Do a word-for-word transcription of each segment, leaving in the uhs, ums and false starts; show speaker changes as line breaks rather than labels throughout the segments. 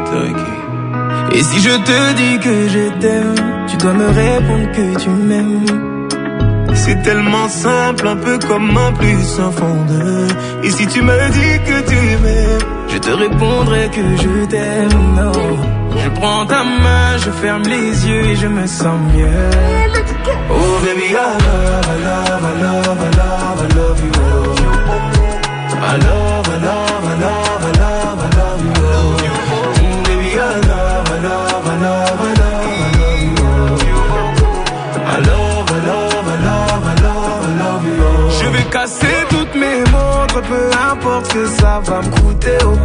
Et si je te dis que je t'aime, tu dois me répondre que tu m'aimes. C'est tellement simple, un peu comme un plus un fond de. Et si tu me dis que tu m'aimes, je te répondrai que je t'aime. Non. Je prends ta main, je ferme les yeux et je me sens mieux. Oh baby, I love, I love, I love, I love, I love you. I love, I love, I love, I love, I love you. Mm, baby, I love, I love, I love, I love, I love you. I love, I love, I love, I love, I love you. Je vais casser toutes mes montres, peu importe ce que ça va me coûter. Oh.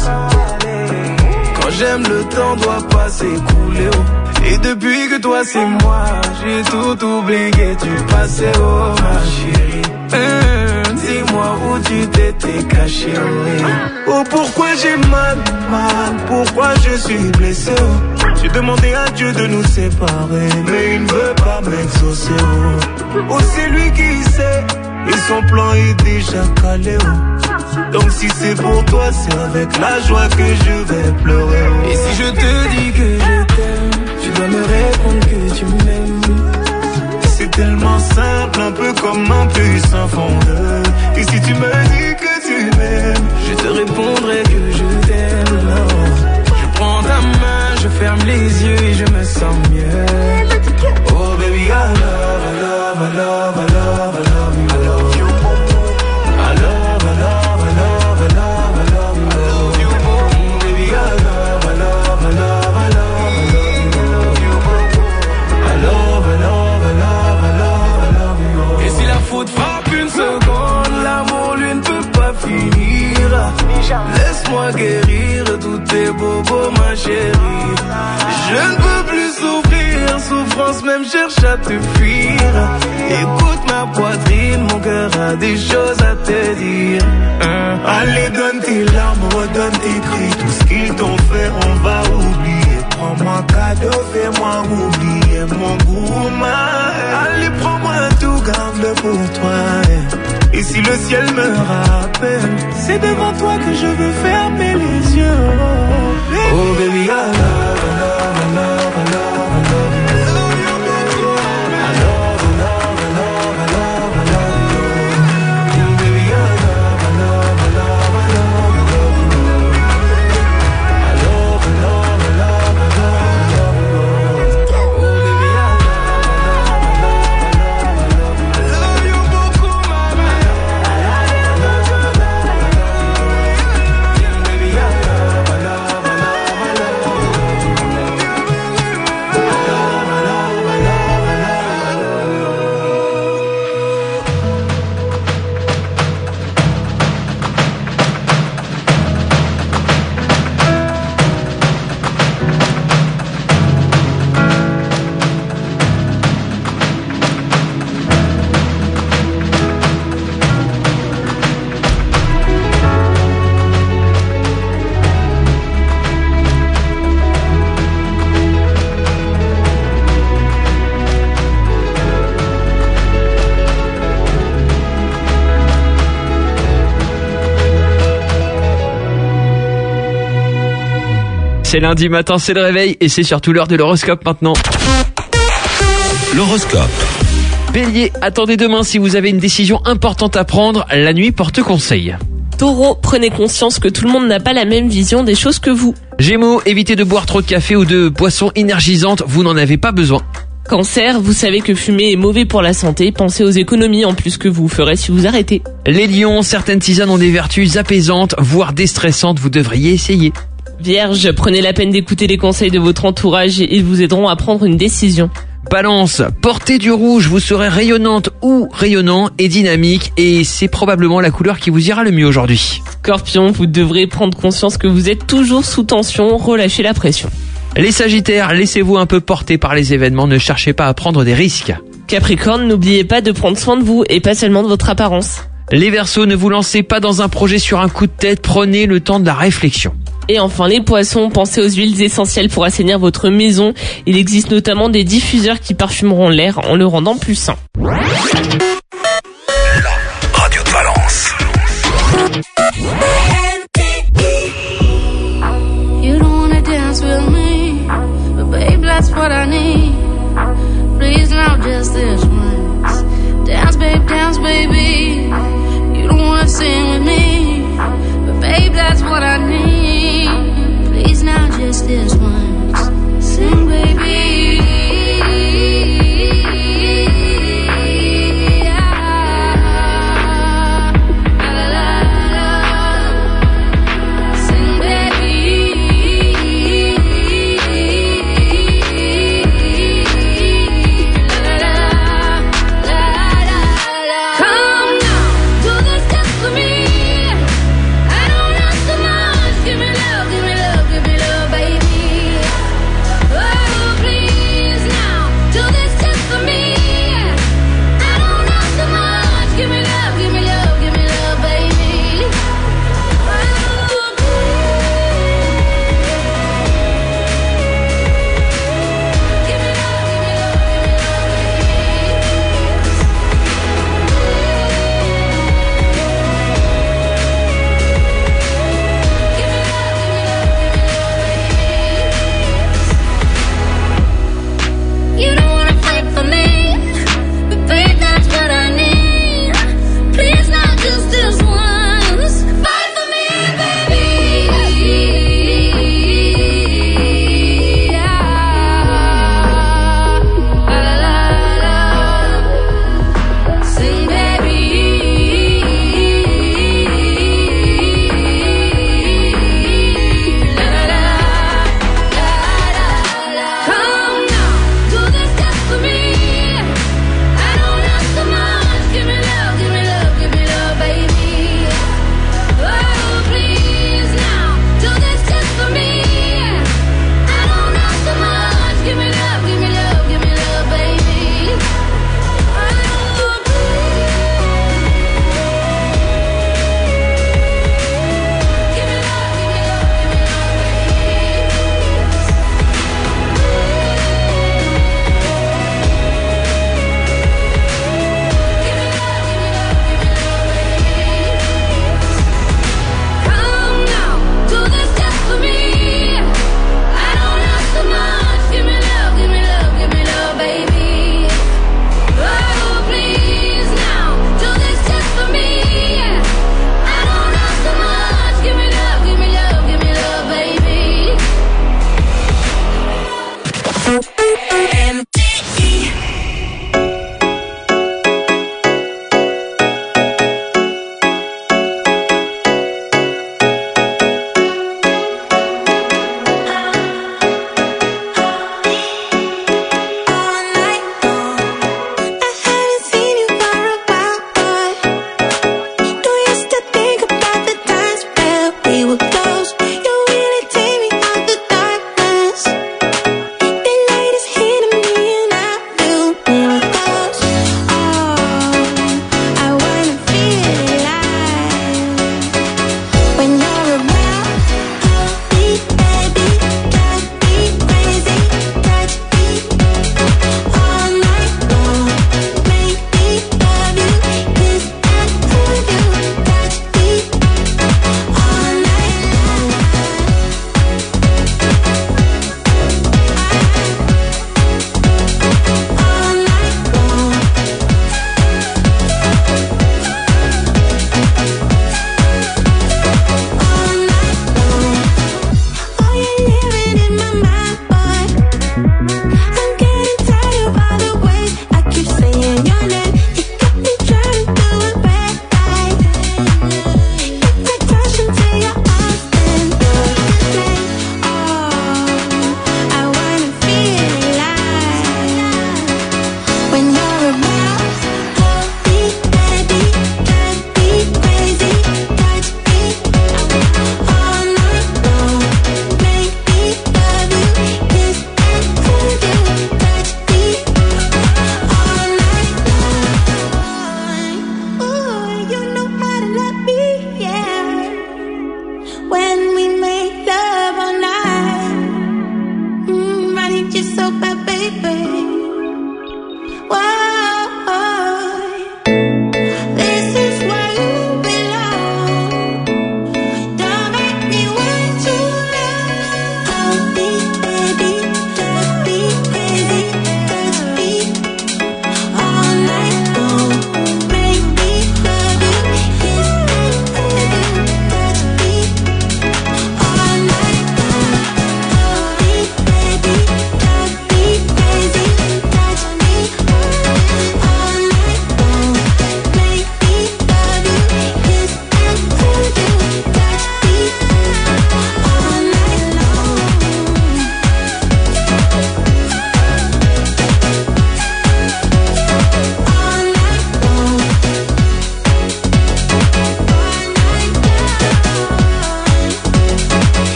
Quand j'aime, le temps doit pas s'écouler. Oh. Et depuis que toi c'est moi, j'ai tout oublié du passé. Oh ma chérie, mmh, dis-moi où tu t'étais caché. Oh, oh pourquoi j'ai mal, mal, pourquoi je suis blessé. Oh. J'ai demandé à Dieu de nous séparer, mais il ne veut pas m'exaucer. Oh, oh c'est lui qui sait, et son plan est déjà calé. Oh. Donc si c'est pour toi, c'est avec la joie que je vais pleurer. Oh. Et si je te dis que je t'aime, tu dois me répondre que tu m'aimes. C'est tellement simple, un peu comme un plus un fond de. Et si tu me dis que tu m'aimes, je te répondrai que je t'aime. Non. Je prends ta main, je ferme les yeux et je me sens mieux. Oh baby, I love, I love, I love, I love, I love you. I love you. I love, I love, I love, I love, I love you. I love you. Mm, baby, I love, I love, I love, I love, I love you. I love, I love, I love, I love, I love you. Et si la faute frappe une seconde, l'amour lui ne peut pas finir. Laisse-moi guérir tous tes bobos, ma chérie. Je ne peux plus souffrir, souffrance même cherche à te fuir. Écoute ma poitrine, mon cœur a des choses à te dire. Hein? Allez, donne tes larmes, redonne tes cris. Tout ce qu'ils t'ont fait, on va oublier. Prends-moi cadeau, fais-moi oublier mon goût, ma. Allez, prends-moi tout, garde-le pour toi. Et si le ciel me rappelle, c'est devant toi que je veux fermer les yeux. Oh baby, oh, baby I love, I love, I love, I love, I love you. I love, I love, I love, I love, I love you. Oh, baby I love, I love, I love, I love, I love you. I love, I love, I love, I love, I love you. Oh baby I love, I love, I love, I love, I love you. I love you beaucoup, mama. I love, I love, I love, I love you. Baby I love, I love, I love, I love you.
C'est lundi matin, c'est le réveil et c'est surtout l'heure de l'horoscope maintenant.
L'horoscope.
Bélier, attendez demain si vous avez une décision importante à prendre, la nuit porte conseil.
Taureau, prenez conscience que tout le monde n'a pas la même vision des choses que vous.
Gémeaux, évitez de boire trop de café ou de boissons énergisantes, vous n'en avez pas besoin.
Cancer, vous savez que fumer est mauvais pour la santé, pensez aux économies en plus que vous ferez si vous arrêtez.
Les lions, certaines tisanes ont des vertus apaisantes, voire déstressantes, vous devriez essayer.
Vierge, prenez la peine d'écouter les conseils de votre entourage et ils vous aideront à prendre une décision.
Balance, portez du rouge, vous serez rayonnante ou rayonnant et dynamique et c'est probablement la couleur qui vous ira le mieux aujourd'hui.
Scorpion, vous devrez prendre conscience que vous êtes toujours sous tension, relâchez la pression.
Les Sagittaires, laissez-vous un peu porter par les événements, ne cherchez pas à prendre des risques.
Capricorne, n'oubliez pas de prendre soin de vous et pas seulement de votre apparence.
Les Verseaux, ne vous lancez pas dans un projet sur un coup de tête, prenez le temps de la réflexion.
Et enfin les Poissons, pensez aux huiles essentielles pour assainir votre maison. Il existe notamment des diffuseurs qui parfumeront l'air en le rendant plus sain.
La radio de Valence.
You don't wanna do
that's what I need. Please now, just this once. Dance, babe, dance, baby. You don't wanna sing with me, but babe, that's what I need. Please now, just this once. Sing, baby.
Me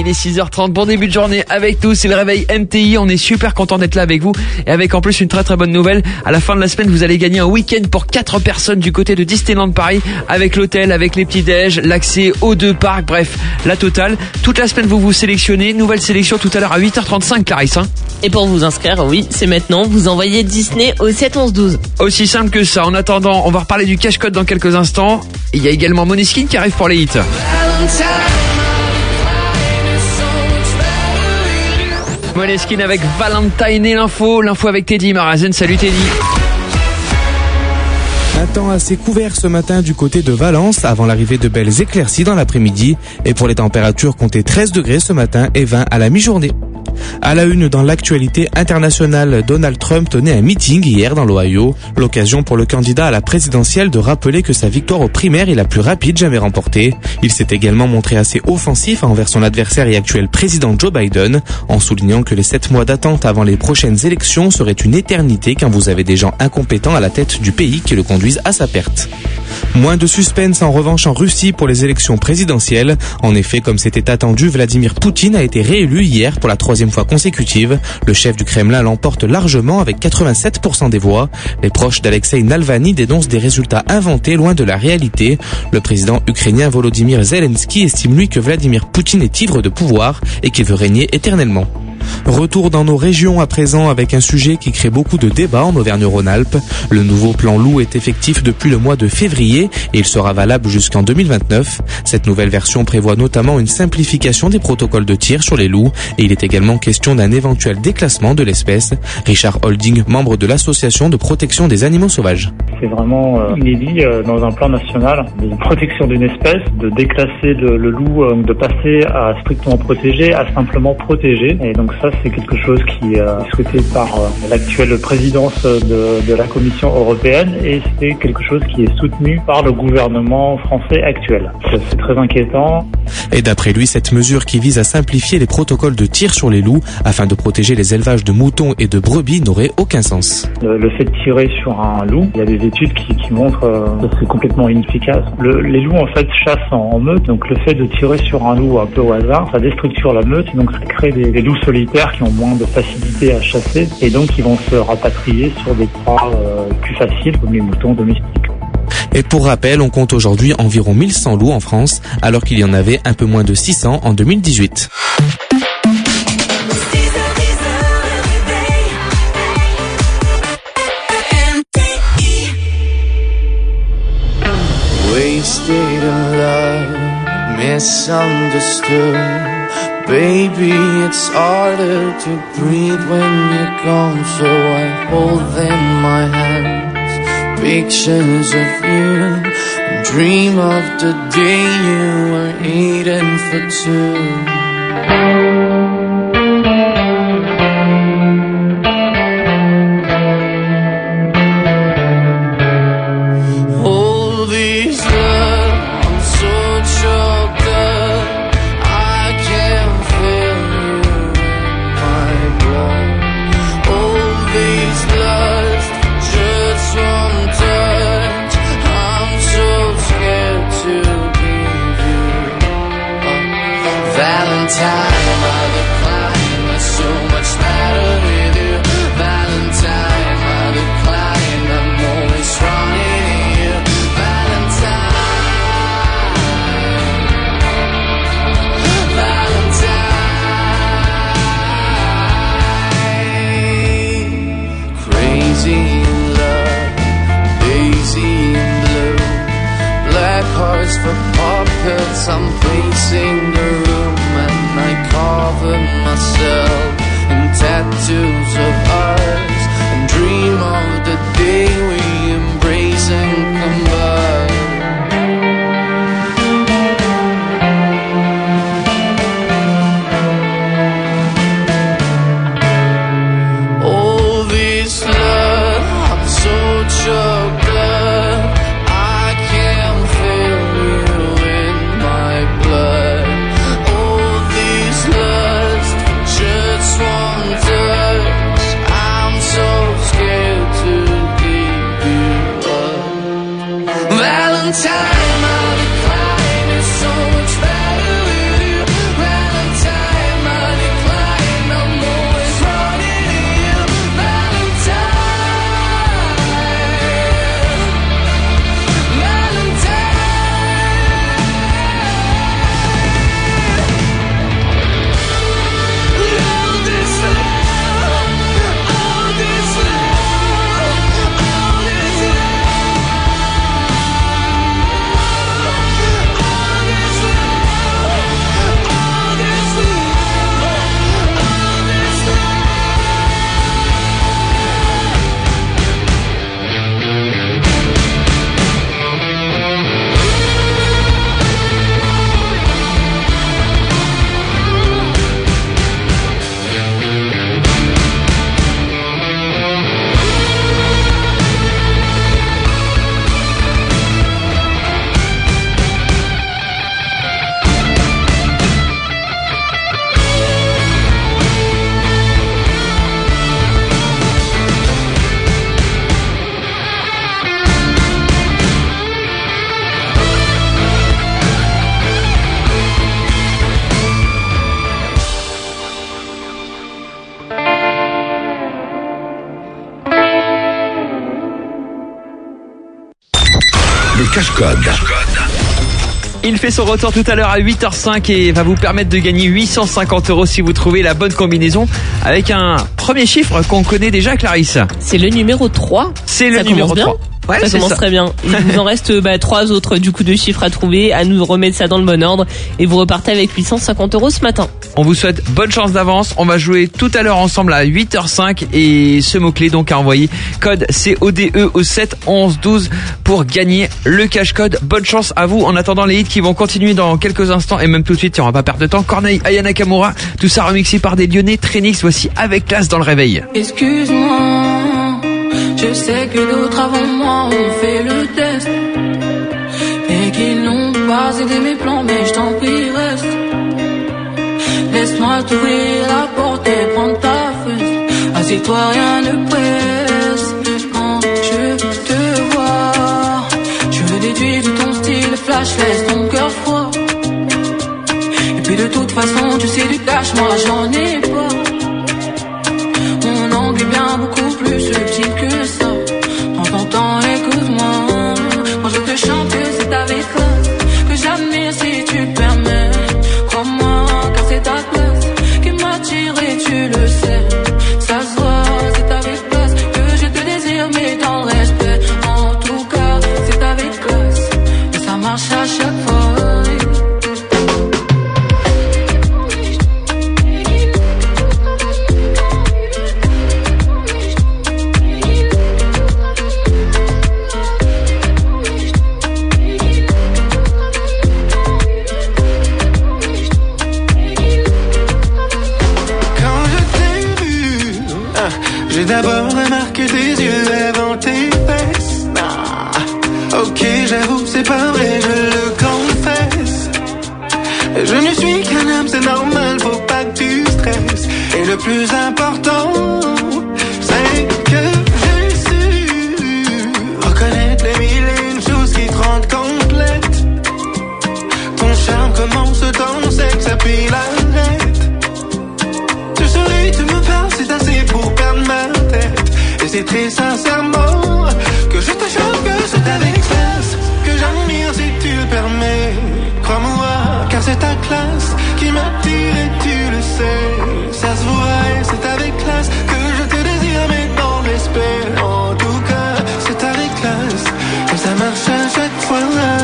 est six heures trente. Bon début de journée avec nous. C'est le réveil M T I. On est super content d'être là avec vous. Et avec en plus une très très bonne nouvelle. À la fin de la semaine, vous allez gagner un week-end pour quatre personnes du côté de Disneyland Paris. Avec l'hôtel, avec les petits déj, l'accès aux deux parcs. Bref, la totale. Toute la semaine, vous vous sélectionnez. Nouvelle sélection tout à l'heure à huit heures trente-cinq, Clarisse. Hein.
Et pour vous inscrire, oui, c'est maintenant. Vous envoyez Disney au sept onze douze.
Aussi simple que ça. En attendant, on va reparler du cache-code dans quelques instants. Il y a également Måneskin qui arrive pour les hits. Måneskin avec Valentine et l'info. L'info avec Teddy Marazen. Salut Teddy.
Un temps assez couvert ce matin du côté de Valence avant l'arrivée de belles éclaircies dans l'après-midi. Et pour les températures, comptez treize degrés ce matin et vingt à la mi-journée. À la une dans l'actualité internationale, Donald Trump tenait un meeting hier dans l'Ohio. L'occasion pour le candidat à la présidentielle de rappeler que sa victoire aux primaires est la plus rapide jamais remportée. Il s'est également montré assez offensif envers son adversaire et actuel président Joe Biden, en soulignant que les sept mois d'attente avant les prochaines élections seraient une éternité quand vous avez des gens incompétents à la tête du pays qui le conduisent à sa perte. Moins de suspense en revanche en Russie pour les élections présidentielles. En effet, comme c'était attendu, Vladimir Poutine a été réélu hier pour la troisième fois consécutive. Le chef du Kremlin l'emporte largement avec quatre-vingt-sept pour cent des voix. Les proches d'Alexei Navalny dénoncent des résultats inventés loin de la réalité. Le président ukrainien Volodymyr Zelensky estime lui que Vladimir Poutine est ivre de pouvoir et qu'il veut régner éternellement. Retour dans nos régions à présent avec un sujet qui crée beaucoup de débats en Auvergne-Rhône-Alpes. Le nouveau plan loup est effectif depuis le mois de février et il sera valable jusqu'en deux mille vingt-neuf. Cette nouvelle version prévoit notamment une simplification des protocoles de tir sur les loups et il est également question d'un éventuel déclassement de l'espèce. Richard Holding, membre de l'association de protection des animaux sauvages.
C'est vraiment euh, inédit euh, dans un plan national de protection d'une espèce, de déclasser le, le loup, euh, de passer à strictement protégé à simplement protégé. Et donc ça, c'est quelque chose qui euh, est souhaité par euh, l'actuelle présidence de, de la Commission européenne et c'est quelque chose qui est soutenu par le gouvernement français actuel. C'est, c'est très inquiétant.
Et d'après lui, cette mesure qui vise à simplifier les protocoles de tir sur les loups afin de protéger les élevages de moutons et de brebis n'aurait aucun sens.
Le, le fait de tirer sur un loup, il y a des études qui, qui montrent euh, que c'est complètement inefficace. Le, les loups en fait chassent en, en meute, donc le fait de tirer sur un loup un peu au hasard, ça déstructure la meute et donc ça crée des, des loups solitaires qui ont moins de facilité à chasser et donc ils vont se rapatrier sur des proies euh, plus faciles comme les moutons domestiques.
Et pour rappel, on compte aujourd'hui environ mille cent loups en France, alors qu'il y en avait un peu moins de six cents en deux mille dix-huit.
Wasted in love, misunderstood. Baby, it's harder to breathe when you're gone, so I hold in my hands pictures of you and dream of the day you were eating for two. I'm pacing the room and I cover myself in tattoos of ours and dream of the day we embrace and combine. All this love, I'm so choked up, I can't feel you in my blood. All this lust, just one touch, I'm so scared to give you up. Valentine, I'll be crying, it's so much better with you. Valentine.
Le cache-code.
Il fait son retour tout à l'heure à huit heures cinq et va vous permettre de gagner huit cent cinquante euros si vous trouvez la bonne combinaison avec un premier chiffre qu'on connaît déjà, Clarisse.
C'est le numéro trois.
C'est le
ça
numéro
commence
trois.
Bien.
Ouais,
ça commence
ça.
très bien. Il vous en reste bah, trois autres du coup de chiffres à trouver, à nous remettre ça dans le bon ordre et vous repartez avec huit cent cinquante euros ce matin.
On vous souhaite bonne chance d'avance. On va jouer tout à l'heure ensemble à huit heures cinq et ce mot-clé donc à envoyer code C O D E au sept onze douze pour gagner le cache-code. Bonne chance à vous en attendant les hits qui vont continuer dans quelques instants et même tout de suite, on va pas perdre de temps. Corneille, Aya Nakamura, tout ça remixé par des Lyonnais. Trénix, voici Avec Classe dans le réveil.
Excuse-moi, je sais que d'autres avant moi ont fait le test et qu'ils n'ont pas aidé mes plans, mais je t'en prie reste. Laisse-moi t'ouvrir la porte et prendre ta fesse. Assieds-toi, rien ne presse. Quand je te vois, je déduis de ton style flash, laisse ton cœur froid. Et puis de toute façon, tu sais du cash, moi j'en ai pas. Mon angle est bien beaucoup plus subtil que ça. Prends ton temps, écoute-moi. Quand je te chante, c'est avec classe que j'admire si tu le permets. Crois-moi, car c'est ta classe qui m'attire et tu le sais. Ça se voit, c'est avec classe que je te désire, mais dans le respect. En tout cas, c'est avec classe et ça marche à chaque fois.
J'ai d'abord remarqué tes yeux avant tes fesses. Ah, ok, j'avoue, c'est pas vrai, je le confesse. Je ne suis qu'un homme, c'est normal, faut pas que tu stresses. Et le plus important, c'est que j'ai su reconnaître les mille et une choses qui te rendent complète. Ton charme commence dans le sexe, puis l'arrête. Tu souris, tu me parles, c'est assez pour perdre ma tête. Et c'est très sincèrement que je te chante, que c'est avec classe que j'admire si tu le permets. Crois-moi, car c'est ta classe qui m'attire et tu le sais. Ça se voit et c'est avec classe que je te désire, mais dans le respect. En tout cas, c'est avec classe que ça marche à chaque fois.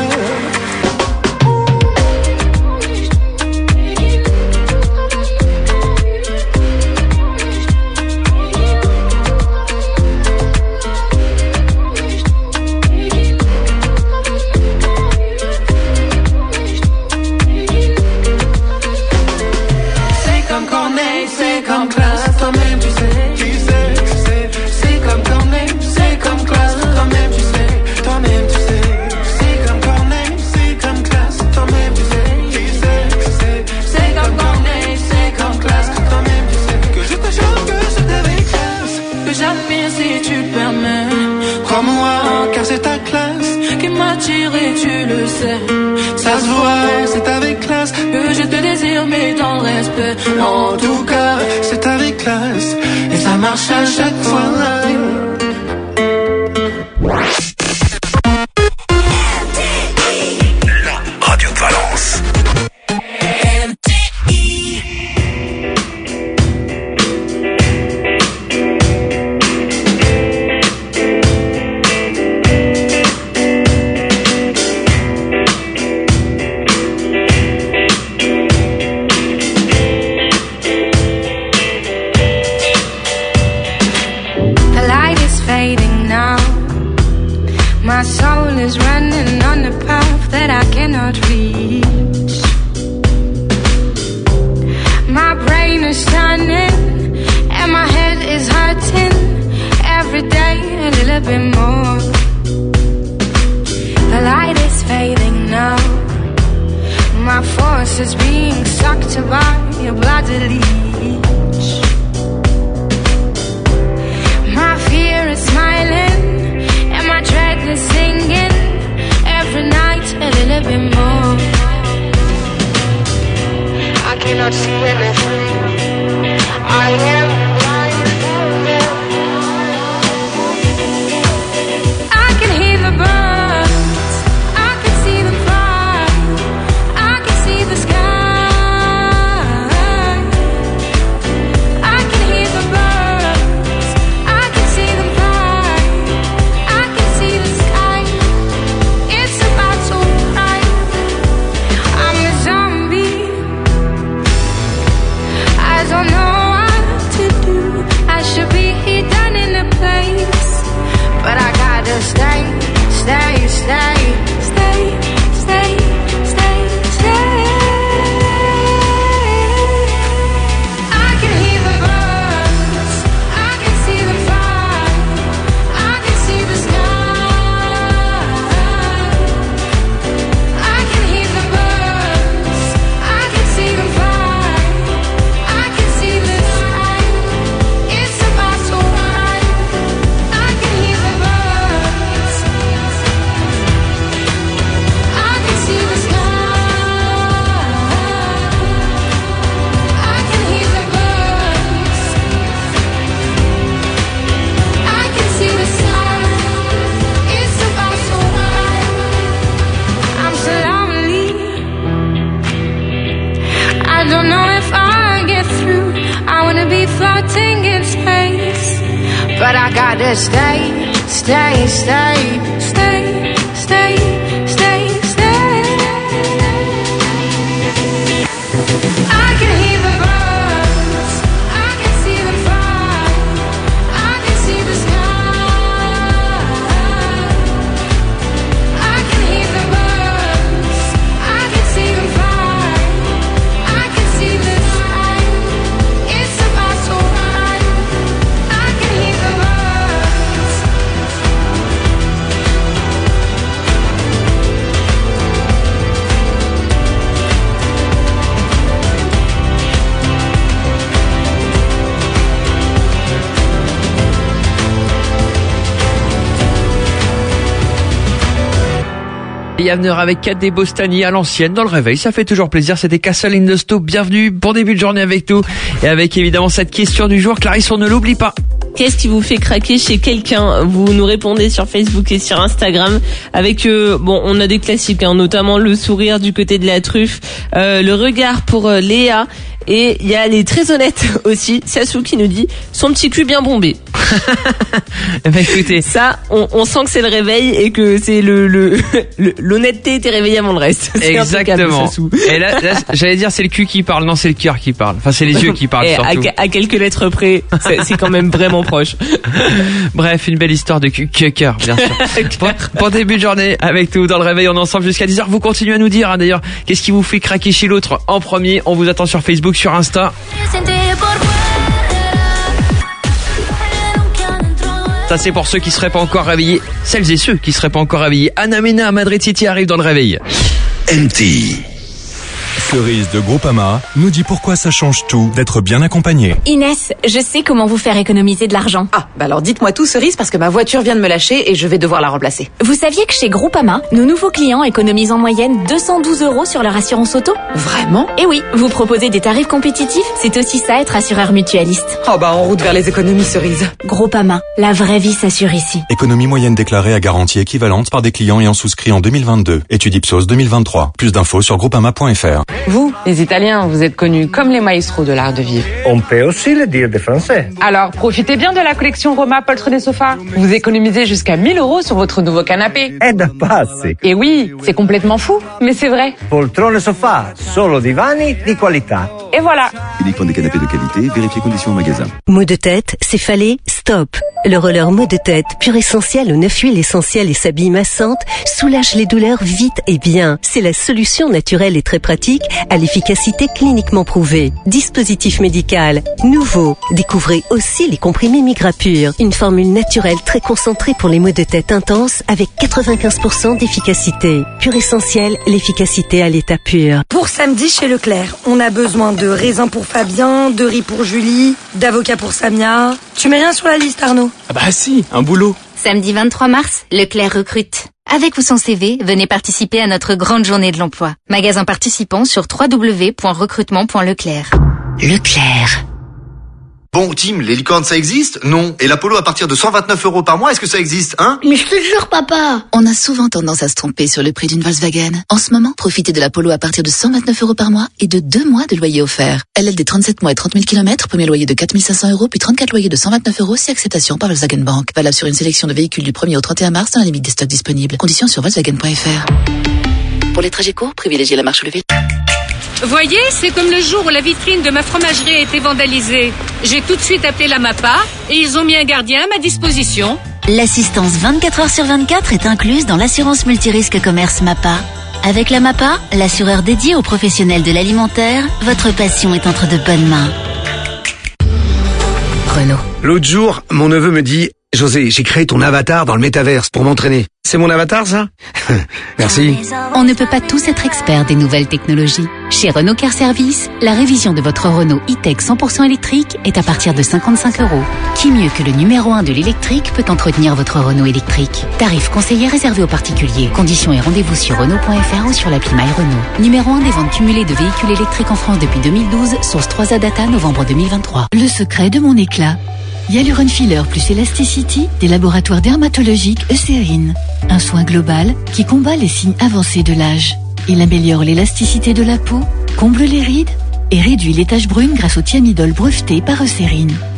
Ça se voit, c'est avec classe que je te désire, mais dans le respect. En tout cas, c'est avec classe et ça marche à chaque fois.
La radio de Valence.
but I gotta stay, stay, stay, stay, stay, stay, stay. I can hear the birds, I can see them fly, I can see the sky. I can hear the birds, I can see them fly, I can see the sky. It's about to run. I can hear the birds.
Yavner avec Kat des Bostani à l'ancienne dans le réveil, ça fait toujours plaisir. C'était Castle in the Stove, bienvenue, bon début de journée avec nous et avec évidemment cette question du jour. Clarisse, on ne l'oublie pas.
Qu'est-ce qui vous fait craquer chez quelqu'un? Vous nous répondez sur Facebook et sur Instagram avec, euh, bon, on a des classiques, hein, notamment le sourire du côté de la truffe, euh, le regard pour euh, Léa, et il y a les très honnêtes aussi. Siassou qui nous dit son petit cul bien bombé.
Bah écoutez,
ça, on, on sent que c'est le réveil et que c'est le, le, le l'honnêteté t'es réveillé avant le reste. C'est
exactement. Et là, là, j'allais dire c'est le cul qui parle, non c'est le cœur qui parle. Enfin c'est les yeux qui parlent
et
surtout.
À, à quelques lettres près, c'est, c'est quand même vraiment proche.
Bref, une belle histoire de cul, cœur, bien sûr. Bon, bon début de journée avec tout dans le réveil, on est ensemble jusqu'à dix heures. Vous continuez à nous dire, hein, d'ailleurs, qu'est-ce qui vous fait craquer chez l'autre en premier. On vous attend sur Facebook, sur Insta. Ça c'est pour ceux qui seraient pas encore réveillés, celles et ceux qui seraient pas encore réveillés. Anna Mena à Madrid City arrive dans le réveil.
M T.
Cerise de Groupama nous dit pourquoi ça change tout d'être bien accompagné.
Inès, je sais comment vous faire économiser de l'argent.
Ah, bah alors dites-moi tout, Cerise, parce que ma voiture vient de me lâcher et je vais devoir la remplacer.
Vous saviez que chez Groupama, nos nouveaux clients économisent en moyenne deux cent douze euros sur leur assurance auto?
Vraiment?
Et oui, vous proposez des tarifs compétitifs, c'est aussi ça être assureur mutualiste.
Oh bah en route vers les économies, Cerise.
Groupama, la vraie vie s'assure ici.
Économie moyenne déclarée à garantie équivalente par des clients ayant souscrit en deux mille vingt-deux. Étude Ipsos deux mille vingt-trois. Plus d'infos sur groupama point f r.
Vous, les Italiens, vous êtes connus comme les maestros de l'art de vivre.
On peut aussi le dire des Français.
Alors, profitez bien de la collection Roma Poltre des Sofas. Vous économisez jusqu'à mille euros sur votre nouveau canapé.
È da pazzi.
Et oui, c'est complètement fou, mais c'est vrai.
Poltrone sofà, solo divani di qualità.
Et voilà.
Uniquement des canapés de qualité, vérifiez conditions au magasin.
Maux de tête, céphalée, stop. Le roller maux de tête, pur essentiel aux neuf huiles essentielles et sa bille massante, soulage les douleurs vite et bien. C'est la solution naturelle et très pratique à l'efficacité cliniquement prouvée. Dispositif médical, nouveau. Découvrez aussi les comprimés Migrapur, une formule naturelle très concentrée pour les maux de tête intenses avec quatre-vingt-quinze pour cent d'efficacité. Pur essentiel, l'efficacité à l'état pur.
Pour samedi chez Leclerc, on a besoin de raisins pour Fabien, de riz pour Julie, d'avocat pour Samia. Tu mets rien sur la liste, Arnaud?
Ah bah si, un boulot.
Samedi vingt-trois mars, Leclerc recrute. Avec ou sans C V, venez participer à notre grande journée de l'emploi. Magasin participant sur w w w point recrutement point leclerc. Leclerc.
Bon, Tim, les licornes, ça existe? Non. Et la Polo à partir de cent vingt-neuf euros par mois, est-ce que ça existe, hein?
Mais je te jure, papa.
On a souvent tendance à se tromper sur le prix d'une Volkswagen. En ce moment, profitez de la Polo à partir de cent vingt-neuf euros par mois et de deux mois de loyer offert. L L D trente-sept mois et trente mille kilomètres, premier loyer de quatre mille cinq cents euros, puis trente-quatre loyers de cent vingt-neuf euros, si acceptation par Volkswagen Bank. Valable sur une sélection de véhicules du premier au trente et un mars dans la limite des stocks disponibles. Conditions sur Volkswagen point f r. Pour les trajets courts, privilégiez la marche ou le vélo.
Voyez, c'est comme le jour où la vitrine de ma fromagerie a été vandalisée. J'ai tout de suite appelé la MAPA et ils ont mis un gardien à ma disposition.
L'assistance vingt-quatre heures sur vingt-quatre est incluse dans l'assurance multirisque commerce MAPA. Avec la MAPA, l'assureur dédié aux professionnels de l'alimentaire, votre passion est entre de bonnes mains.
Renault. L'autre jour, mon neveu me dit « José, j'ai créé ton avatar dans le métaverse pour m'entraîner. » C'est mon avatar, ça? Merci.
On ne peut pas tous être experts des nouvelles technologies. Chez Renault Car Service, la révision de votre Renault e-Tech cent pour cent électrique est à partir de cinquante-cinq euros. Qui mieux que le numéro un de l'électrique peut entretenir votre Renault électrique? Tarif conseiller réservé aux particuliers. Conditions et rendez-vous sur Renault point f r ou sur l'appli My Renault. Numéro un des ventes cumulées de véhicules électriques en France depuis deux mille douze, source trois A Data, novembre deux mille vingt-trois.
Le secret de mon éclat. Hyaluron Filler plus Elasticity des laboratoires dermatologiques Eucérine. Un soin global qui combat les signes avancés de l'âge. Il améliore l'élasticité de la peau, comble les rides et réduit les taches brunes grâce au thiamidol breveté par Eucérine.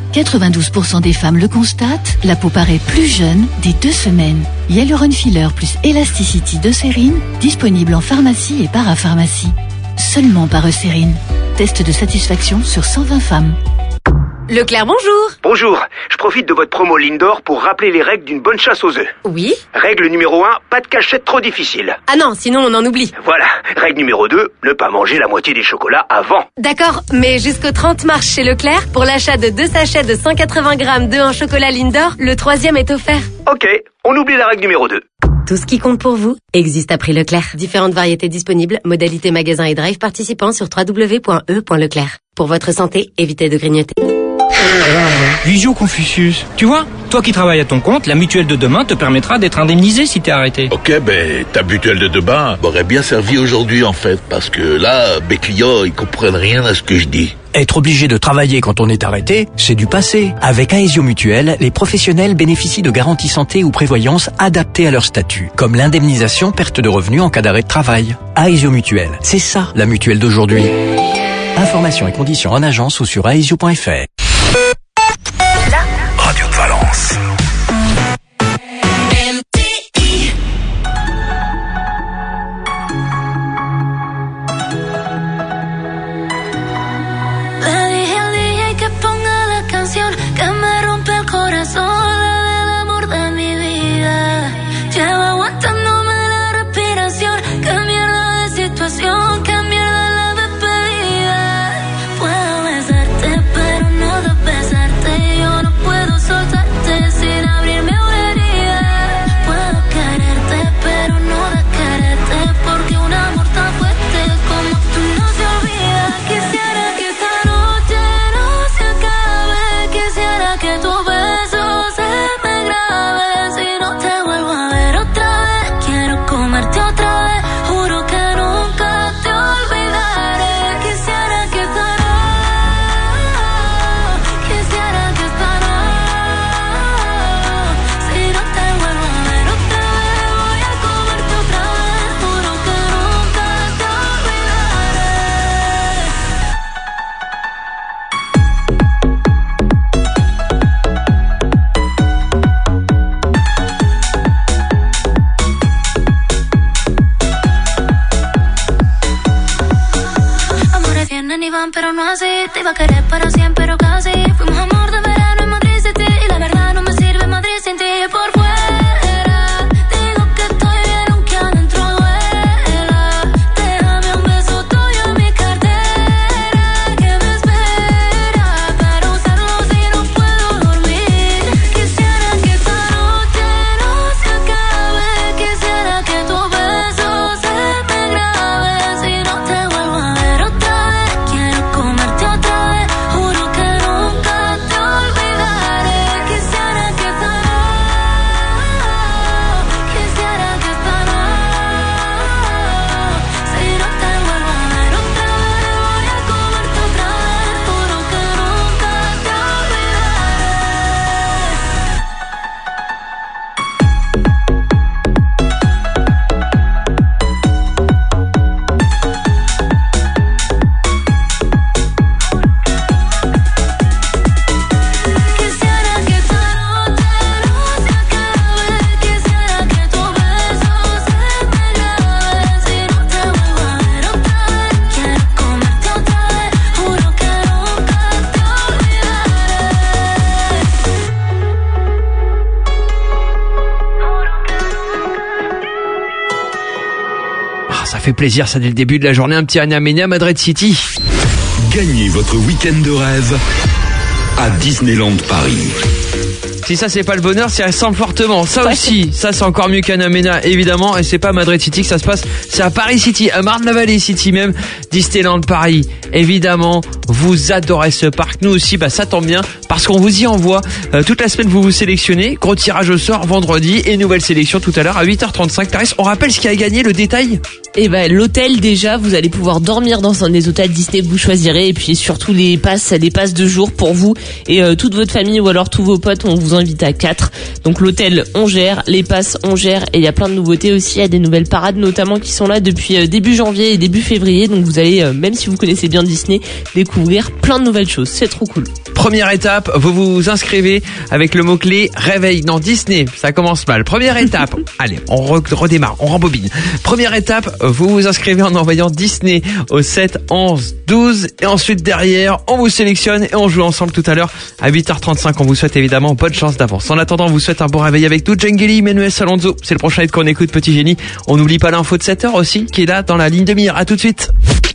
quatre-vingt-douze pour cent des femmes le constatent, la peau paraît plus jeune dès deux semaines. Hyaluron Filler plus Elasticity d'Eucérine, disponible en pharmacie et parapharmacie. Seulement par Eucérine. Test de satisfaction sur cent vingt femmes.
Leclerc, bonjour.
Bonjour, je profite de votre promo Lindor pour rappeler les règles d'une bonne chasse aux œufs.
Oui.
Règle numéro un, pas de cachette trop difficile.
Ah non, sinon on en oublie.
Voilà. Règle numéro deux, ne pas manger la moitié des chocolats avant.
D'accord, mais jusqu'au trente mars chez Leclerc, pour l'achat de deux sachets de cent quatre-vingts grammes d'œufs en chocolat Lindor, le troisième est offert.
Ok, on oublie la règle numéro deux.
Tout ce qui compte pour vous existe à prix Leclerc. Différentes variétés disponibles, modalités magasin et drive participants sur w w w point e point leclerc. Pour votre santé, évitez de grignoter.
Visio Confucius. Tu vois, toi qui travailles à ton compte, la mutuelle de demain te permettra d'être indemnisé si t'es arrêté.
Ok, ben ta mutuelle de demain m'aurait bien servi aujourd'hui en fait, parce que là, mes clients, ils comprennent rien à ce que je dis.
Être obligé de travailler quand on est arrêté, c'est du passé. Avec Aesio Mutuelle, les professionnels bénéficient de garanties santé ou prévoyance adaptées à leur statut, comme l'indemnisation perte de revenus en cas d'arrêt de travail. Aesio Mutuelle, c'est ça la mutuelle d'aujourd'hui. Informations et conditions en agence ou sur aesio point f r.
Radio de Valence.
Le dije al D J que ponga la canción que me rompe el corazón, la del amor de mi vida. Lleva aguantándome la respiración, qué mierda de situación, qué mierda la despedida. Puedo besarte pero no de besarte, yo no puedo soltarte sin abrirme una herida. Puedo quererte pero no de quererte, porque un amor tan fuerte como tú no se olvida. Quisiera que esta noche no se acabe, quisiera que tu beso se me grabe. Si no te vuelvo a ver otra vez, quiero comerte otra vez, juro que nunca te olvidaré. Quisiera que esta noche, quisiera que esta noche, si no te vuelvo a ver otra vez, voy a comerte otra vez, juro que nunca te olvidaré. Amores vienen y van, pero no así. Te iba a querer para siempre, pero casi. Fuimos amor de verano en Madrid City, y la verdad no me sirve Madrid sin ti. Por fuera digo que estoy bien, aunque adentro duela. Déjame un beso tuyo en mi cartera, que me espera para usarlo si no puedo dormir. Quisiera que esta noche no se acabe, quisiera que tu beso se me grabe. Si no te vuelvo a ver otra vez, quiero comerte otra vez, juro que nunca te olvidaré. Quisiera que esta noche, quisiera que esta noche, si no te vuelvo a ver otra vez, voy a comerte otra vez, juro que nunca te Quisiera que esta noche no se acabe, quisiera que tu beso se me grabe. Si no te vuelvo a ver otra vez, quiero comerte otra vez, juro que nunca te
Ah, ça fait plaisir, ça dès le début de la journée, un petit Anna Mena Madrid City.
Gagnez votre week-end de rêve à Disneyland Paris.
Si ça c'est pas le bonheur, ça ressemble fortement. Ça aussi, ça c'est encore mieux qu'Anna Mena évidemment, et c'est pas à Madrid City que ça se passe, c'est à Paris City, à Marne-la-Vallée City même, Disneyland Paris. Évidemment, vous adorez ce parc, nous aussi, bah ça tombe bien parce qu'on vous y envoie euh, toute la semaine. Vous vous sélectionnez, gros tirage au sort vendredi et nouvelle sélection tout à l'heure à huit heures trente-cinq. Clarisse, on rappelle ce qui a gagné, le détail.
Et ben l'hôtel déjà, vous allez pouvoir dormir dans un des hôtels Disney que vous choisirez, et puis surtout les passes, les passes de jour pour vous et euh, toute votre famille ou alors tous vos potes. On vous invite à quatre. Donc l'hôtel, on gère, les passes, on gère, et il y a plein de nouveautés aussi. Il y a des nouvelles parades notamment qui sont là depuis début janvier et début février. Donc vous allez, même si vous connaissez bien Disney, découvrir plein de nouvelles choses. C'est trop cool.
Première étape, vous vous inscrivez avec le mot-clé réveil. Non, Disney, ça commence mal. Première étape, allez, on redémarre, on rembobine. Première étape, vous vous inscrivez en envoyant Disney au sept onze douze, et ensuite derrière, on vous sélectionne et on joue ensemble tout à l'heure à huit heures trente-cinq. On vous souhaite évidemment bonne chance d'avance. En attendant, on vous souhaite un bon réveil avec tout. Jengeli, Manuel Alonso, c'est le prochain hit qu'on écoute, Petit Génie. On n'oublie pas l'info de sept heures aussi, qui est là dans la ligne de mire. À tout de suite.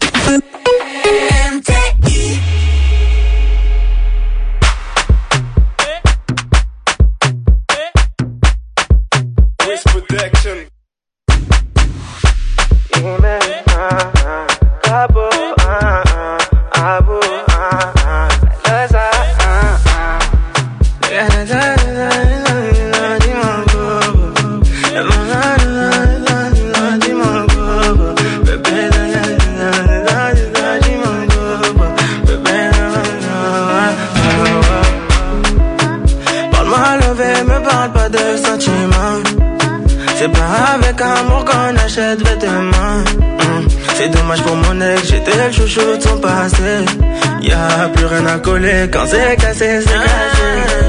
C'est pas avec amour qu'on achète vêtements. mmh. C'est dommage pour mon ex, j'étais le chouchou de son passé. Y'a plus rien à coller quand c'est cassé, c'est cassé.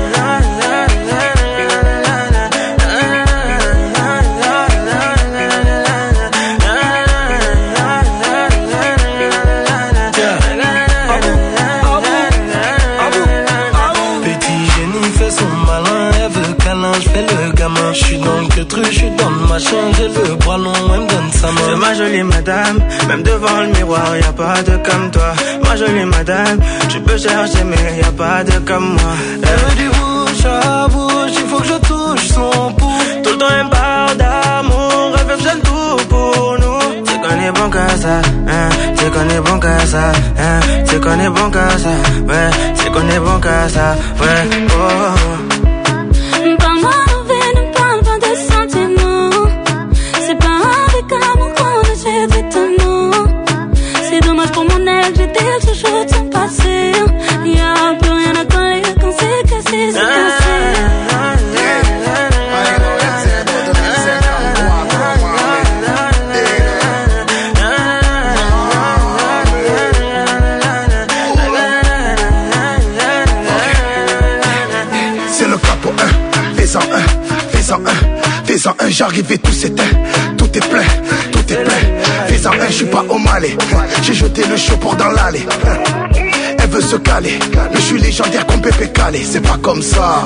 J'suis dans le queutru, j'suis dans le machin, j'ai le bras long, elle me donne sa main. C'est ma jolie madame, même devant le miroir, y'a pas de comme toi. Ma jolie madame, tu peux chercher mais y'a pas de comme moi. Elle veut du bouche à bouche, il faut que je touche son pouls. Tout le temps elle me parle d'amour, elle veut que j'aime tout pour nous. C'est qu'on est bon qu'à ça, hein, c'est qu'on est bon qu'à ça, hein, c'est qu'on est bon qu'à ça, ouais, c'est qu'on est bon qu'à ça, ouais, oh.
C'est dommage pour mon ex, j'étais le chouchou de son passé. Y'a plus rien à coller quand c'est cassé, c'est cassé.
C'est le capo un, fais-en un, fais-en un, fais-en un, j'arrive et tout s'éteint, tout est plein, tout est plein. Fais-en un, j'suis pas au Malais, j'ai jeté le chaud dans l'allée. Elle veut se caler, mais j'suis légendaire comme Pépé Calé, c'est pas comme ça.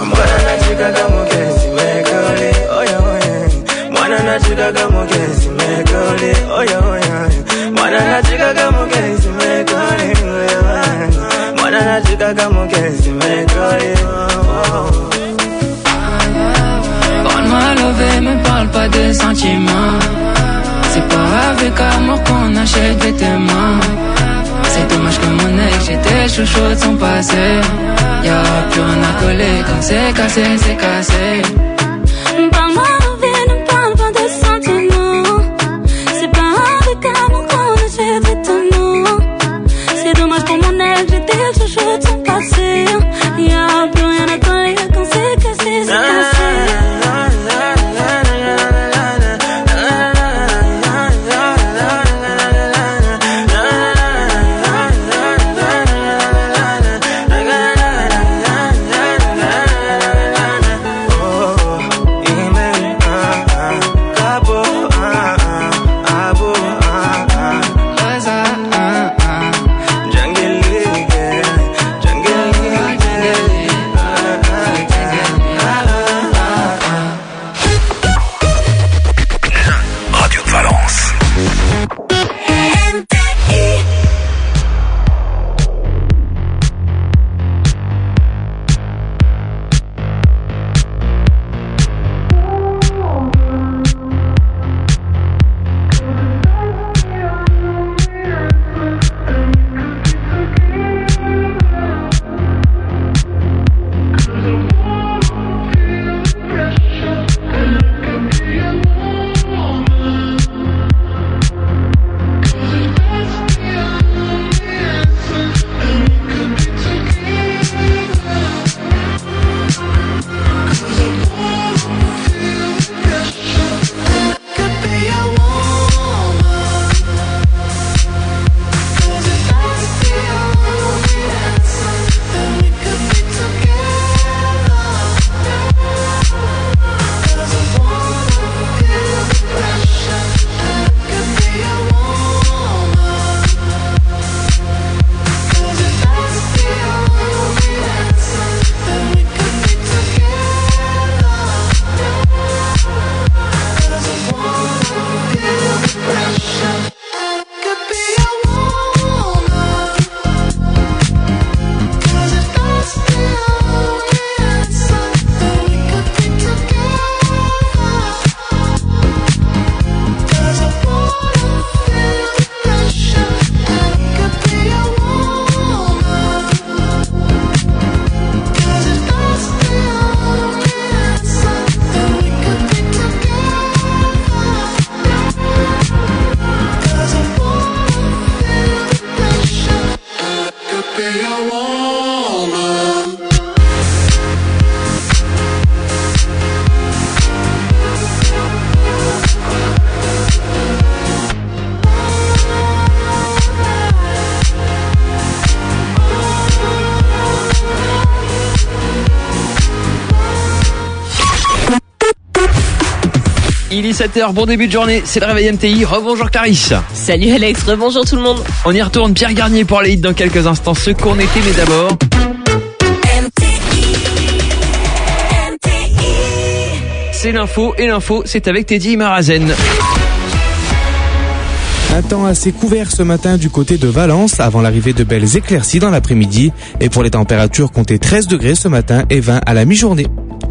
Parle-moi lové, me parle pas de sentiments. C'est pas avec amour qu'on achète vêtements. C'est dommage que mon ex, j'étais chouchou de son passé. Y'a plus rien à coller quand c'est cassé, c'est cassé.
Parle-moi lové, ne parle pas de sentiments. C'est pas avec amour qu'on achète vêtements. C'est dommage pour mon ex, j'étais chouchou de son passé. Y'a plus rien à coller quand c'est cassé, c'est cassé.
Il est sept heures, bon début de journée, c'est le réveil M T I. Rebonjour Clarisse.
Salut Alex, rebonjour tout le monde.
On y retourne, Pierre Garnier pour les hits dans quelques instants, ce qu'on était, mais d'abord... C'est l'info, et l'info, c'est avec Teddy Marazen.
Un temps assez couvert ce matin du côté de Valence avant l'arrivée de belles éclaircies dans l'après-midi. Et pour les températures, comptez treize degrés ce matin et vingt à la mi-journée.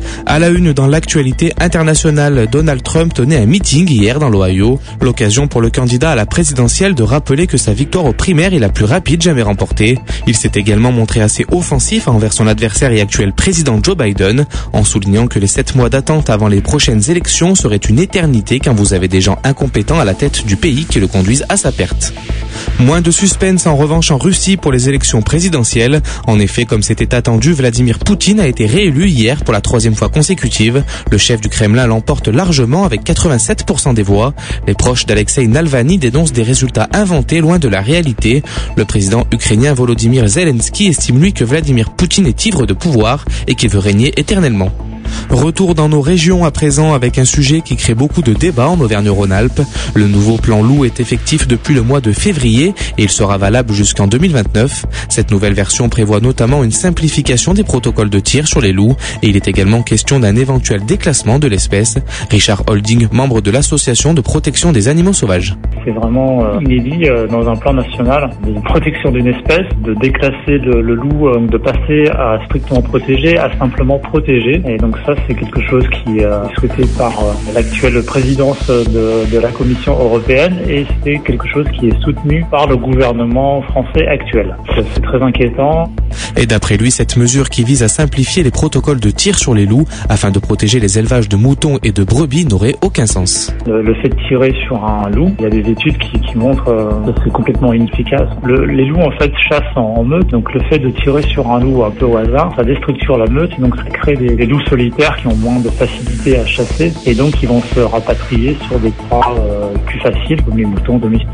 À la une, dans l'actualité internationale, Donald Trump tenait un meeting hier dans l'Ohio. L'occasion pour le candidat à la présidentielle de rappeler que sa victoire aux primaires est la plus rapide jamais remportée. Il s'est également montré assez offensif envers son adversaire et actuel président Joe Biden, en soulignant que les sept mois d'attente avant les prochaines élections seraient une éternité quand vous avez des gens incompétents à la tête du pays qui le conduisent à sa perte. Moins de suspense en revanche en Russie pour les élections présidentielles. En effet, comme c'était attendu, Vladimir Poutine a été réélu hier pour la troisième fois consécutive. Le chef du Kremlin l'emporte largement avec quatre-vingt-sept pour cent des voix. Les proches d'Alexei Navalny dénoncent des résultats inventés loin de la réalité. Le président ukrainien Volodymyr Zelensky estime lui que Vladimir Poutine est ivre de pouvoir et qu'il veut régner éternellement. Retour dans nos régions à présent avec un sujet qui crée beaucoup de débats en Auvergne-Rhône-Alpes. Le nouveau plan loup est effectif depuis le mois de février et il sera valable jusqu'en deux mille vingt-neuf. Cette nouvelle version prévoit notamment une simplification des protocoles de tir sur les loups et il est également question d'un éventuel déclassement de l'espèce. Richard Holding, membre de l'association de protection des animaux sauvages.
C'est vraiment euh, inédit euh, dans un plan national de protection d'une espèce, de déclasser le, le loup, euh, de passer à strictement protégé à simplement protégé. Et donc ça, c'est quelque chose qui euh, est souhaité par euh, l'actuelle présidence de, de la Commission européenne et c'est quelque chose qui est soutenu par le gouvernement français actuel. C'est très inquiétant.
Et d'après lui, cette mesure qui vise à simplifier les protocoles de tir sur les loups afin de protéger les élevages de moutons et de brebis n'aurait aucun sens.
Le, le fait de tirer sur un loup, il y a des études qui, qui montrent euh, que c'est complètement inefficace. Le, les loups en fait chassent en, en meute, donc le fait de tirer sur un loup un peu au hasard, ça déstructure la meute, donc ça crée des, des loups solitaires qui ont moins de facilité à chasser et donc ils vont se rapatrier sur des proies euh, plus faciles comme les moutons domestiques.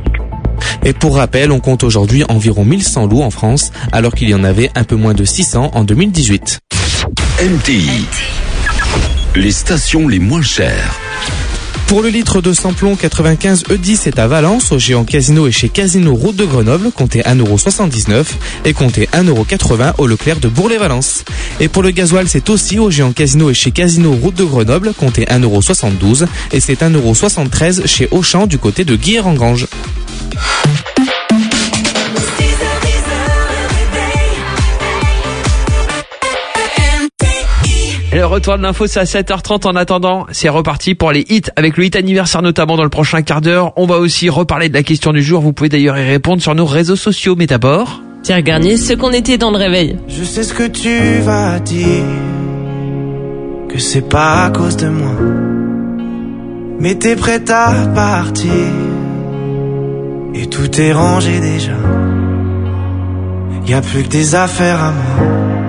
Et pour rappel, on compte aujourd'hui environ mille cent loups en France, alors qu'il y en avait un peu moins de six cents en deux mille dix-huit.
M T I, les stations les moins chères.
Pour le litre de samplon quatre-vingt-quinze E dix est à Valence, au Géant Casino et chez Casino Route de Grenoble, comptez un euro soixante-dix-neuf et comptez un euro quatre-vingts au Leclerc de Bourg-les-Valence. Et pour le gasoil, c'est aussi au Géant Casino et chez Casino Route de Grenoble, comptez un euro soixante-douze et c'est un euro soixante-treize chez Auchan du côté de Guillet-en-Grange.
Et le retour de l'info, c'est à sept heures trente. En attendant, c'est reparti pour les hits, avec le hit anniversaire notamment dans le prochain quart d'heure. On va aussi reparler de la question du jour. Vous pouvez d'ailleurs y répondre sur nos réseaux sociaux. Mais d'abord...
Pierre Garnier, ce qu'on était dans le réveil.
Je sais ce que tu vas dire, que c'est pas à cause de moi, mais t'es prête à partir, et tout est rangé déjà. Y a plus que des affaires à moi.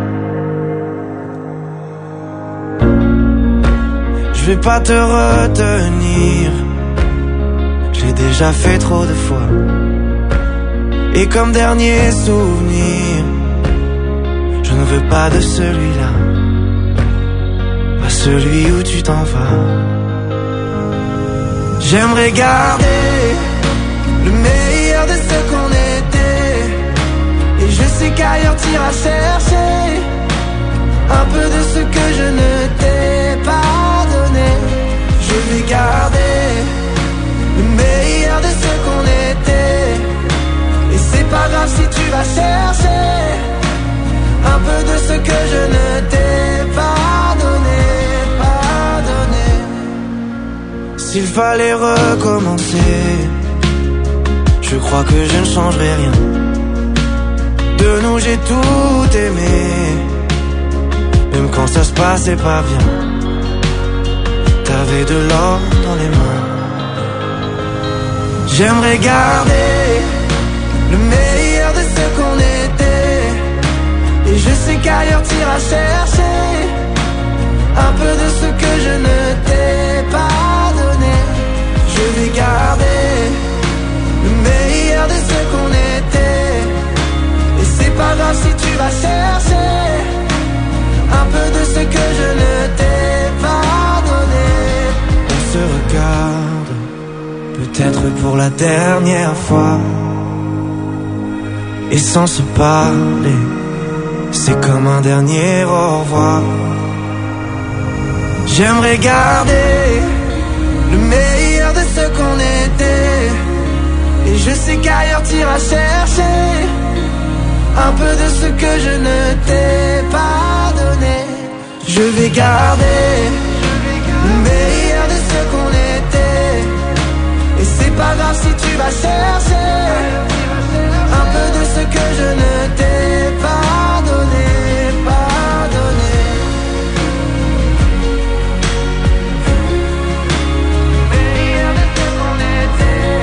Je vais pas te retenir, j'ai déjà fait trop de fois. Et comme dernier souvenir, je ne veux pas de celui-là, pas celui où tu t'en vas. J'aimerais garder le meilleur de ce qu'on était, et je sais qu'ailleurs t'iras chercher un peu de ce que je ne t'ai pas donné. Je vais garder le meilleur de ce qu'on était, et c'est pas grave si tu vas chercher un peu de ce que je ne t'ai pas donné, pas donné. S'il fallait recommencer, je crois que je ne changerai rien. De nous j'ai tout aimé, même quand ça se passait pas bien. T'avais de l'or dans les mains. J'aimerais garder le meilleur de ce qu'on était, et je sais qu'ailleurs t'iras chercher un peu de ce que je ne t'ai pas donné. Je vais garder le meilleur de ce qu'on était, et c'est pas grave si tu vas chercher un peu de ce que je ne t'ai pas donné. On se regarde peu pour la dernière fois. Et sans se parler, c'est comme un dernier au revoir. J'aimerais garder le meilleur de ce qu'on était. Et je sais qu'ailleurs t'iras chercher un peu de ce que je ne t'ai pas donné. Je vais garder le meilleur de ce qu'on était. Et c'est pas grave si tu vas chercher un peu de ce que je ne t'ai pas donné, pas donné. Meilleur de ce qu'on était.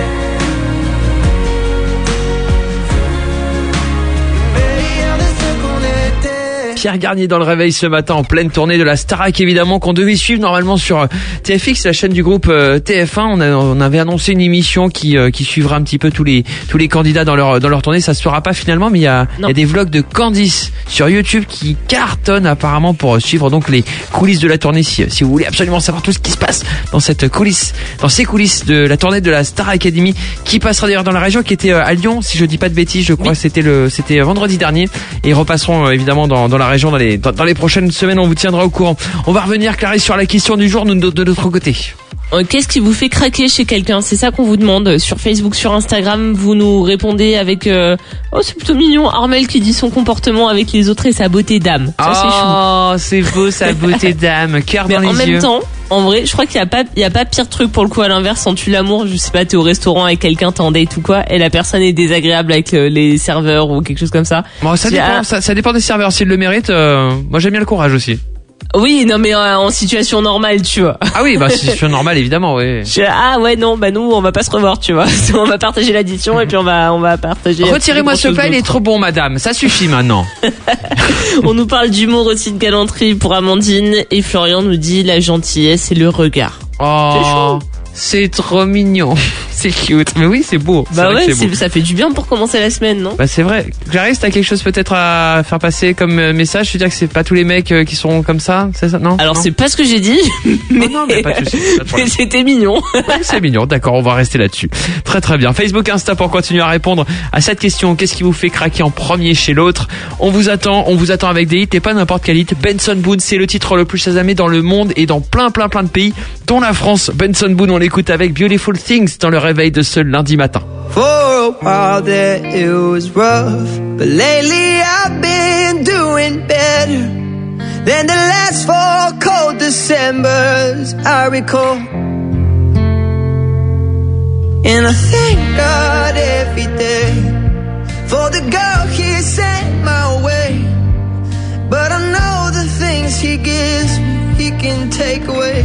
Meilleur de ce qu'on était.
Pierre Garnier dans le réveil ce matin en pleine tournée de la Starac, évidemment, qu'on devait suivre normalement sur T F X, la chaîne du groupe T F un. On, a, on avait annoncé une émission qui, euh, qui suivra un petit peu tous les, tous les candidats dans leur, dans leur tournée. Ça se fera pas finalement, mais il y a, il y a des vlogs de Candice sur YouTube qui cartonnent apparemment pour suivre donc les coulisses de la tournée. Si, si vous voulez absolument savoir tout ce qui se passe dans cette coulisse, dans ces coulisses de la tournée de la Star Academy, qui passera d'ailleurs dans la région, qui était à Lyon, si je dis pas de bêtises, je crois que c'était le, c'était vendredi dernier, et ils repasseront euh, évidemment dans, dans la région dans les, dans, dans les prochaines semaines. On vous tiendra au courant. On va revenir, Clarisse, sur la question du jour, nous, de, de notre côté.
Qu'est-ce qui vous fait craquer chez quelqu'un? C'est ça qu'on vous demande sur Facebook, sur Instagram. Vous nous répondez avec euh... oh, c'est plutôt mignon, Armel qui dit son comportement avec les autres et sa beauté d'âme. Ça, c'est chou.
Oh, c'est beau, sa beauté d'âme, cœur dans les yeux.
Mais en même temps, en vrai, je crois qu'il y a pas il y a pas pire truc pour le coup. À l'inverse, quand tu l'amour, je sais pas, t'es au restaurant avec quelqu'un, t'es en date ou quoi, et la personne est désagréable avec le, les serveurs ou quelque chose comme ça.
Bon, ça dépend, ah, ça, ça dépend des serveurs. S'ils le méritent, euh, moi j'aime bien le courage aussi.
Oui, non mais euh, en situation normale, tu vois.
Ah oui, bah situation normale évidemment, oui.
Je, ah ouais, non, bah nous on va pas se revoir, tu vois. On va partager l'addition et puis on va on va partager.
Retirez-moi ce plat, il est trop bon, madame. Ça suffit maintenant.
On nous parle d'humour aussi, de galanterie pour Amandine, et Florian nous dit la gentillesse et le regard.
Oh, c'est trop mignon. C'est cute. Mais oui, c'est beau.
Bah
c'est
ouais,
c'est
c'est,
beau.
ça fait du bien pour commencer la semaine, non?
Bah c'est vrai. Clarisse, t'as quelque chose peut-être à faire passer comme message? Je veux dire que c'est pas tous les mecs qui sont comme ça, c'est ça? Non?
Alors
non
c'est pas ce que j'ai dit, mais,
oh non, mais, pas de souci, pas de
mais c'était mignon.
C'est mignon, d'accord, on va rester là-dessus. Très très bien. Facebook, Insta pour continuer à répondre à cette question. Qu'est-ce qui vous fait craquer en premier chez l'autre? On vous attend, on vous attend avec des hits et pas n'importe quel hit. Benson Boone, c'est le titre le plus chasamé dans le monde et dans plein plein plein de pays, dont la France. Benson Boone, on l'écoute avec Beautiful Things dans le réveil de ce lundi matin.
For a while there it was rough, but lately I've been doing better than the last four cold Decembers I recall. And I thank God every day for the girl He sent my way. But I know the things He gives me He can take away.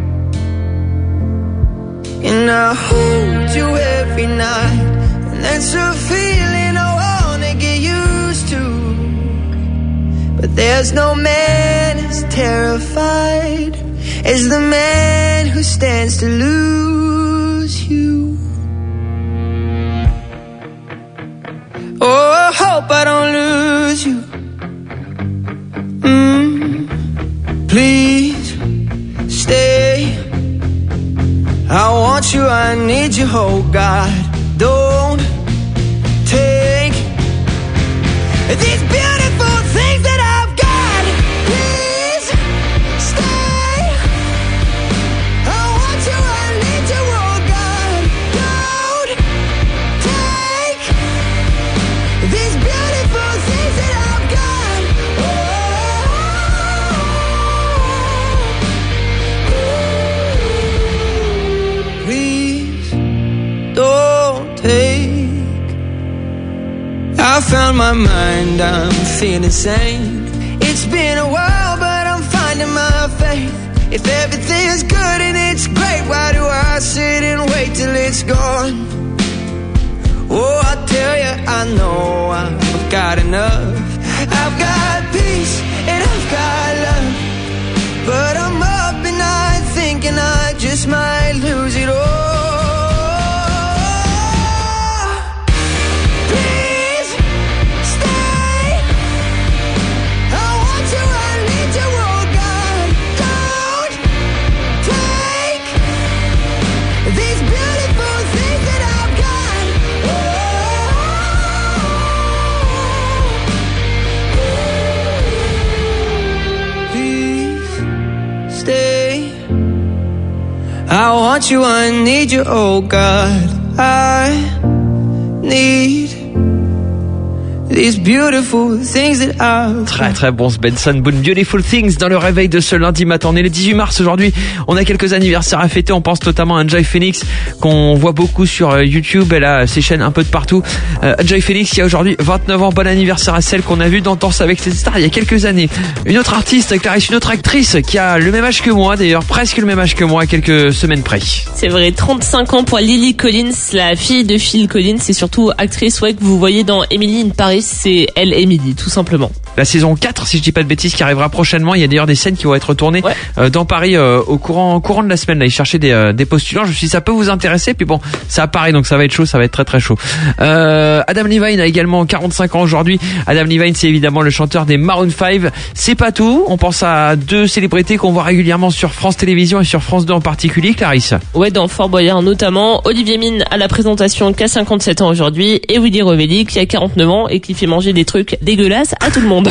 And I hold you every night, and that's a feeling I wanna get used to. But there's no man as terrified as the man who stands to lose you. Oh, I hope I don't lose you. Mm, please stay. I want you, I need you, oh God. Don't take these beautiful things that I've got. Please stay. I want you, I need you, oh God. Don't take these beautiful things that I've got. Oh, please don't take. I found my mind, I'm feeling sane. It's been a while, but I'm finding my faith. If everything's good and it's great, why do I sit and wait till it's gone? Oh, I tell you, I know I've got enough. I've got peace and I've got love, but I'm up at night thinking I just might lose it all. These beautiful things want you, I need you, oh God. I need these beautiful things that I...
Très très bon ce Benson Boone, Beautiful Things dans le réveil de ce lundi matin. On est le dix-huit mars aujourd'hui. On a quelques anniversaires à fêter. On pense notamment à Enjoy Phoenix qu'on voit beaucoup sur YouTube. Elle a ses chaînes un peu de partout. Euh, Enjoy Phoenix qui a aujourd'hui vingt-neuf ans. Bon anniversaire à celle qu'on a vue dans Danse avec les stars il y a quelques années. Une autre artiste, Clarisse, une autre actrice qui a le même âge que moi d'ailleurs, presque le même âge que moi, à quelques semaines près.
C'est vrai, trente-cinq ans pour Lily Collins, la fille de Phil Collins et surtout actrice ouais, que vous voyez dans Emily in Paris. C'est elle, Emily, tout simplement.
La saison quatre, si je dis pas de bêtises, qui arrivera prochainement. Il y a d'ailleurs des scènes qui vont être tournées ouais. euh, dans Paris euh, au courant, courant de la semaine. Là, ils cherchaient des, euh, des postulants. Je me suis dit, ça peut vous intéresser. Puis bon, ça apparaît, donc ça va être chaud, ça va être très très chaud. Euh, Adam Levine a également quarante-cinq ans aujourd'hui. Adam Levine, c'est évidemment le chanteur des Maroon five. C'est pas tout. On pense à deux célébrités qu'on voit régulièrement sur France Télévisions et sur France deux en particulier, Clarisse.
Ouais, dans Fort Boyard notamment. Olivier Mine à la présentation qui a cinquante-sept ans aujourd'hui et Willy Revelli qui a quarante-neuf ans et qui fait manger des trucs dégueulasses à tout le monde.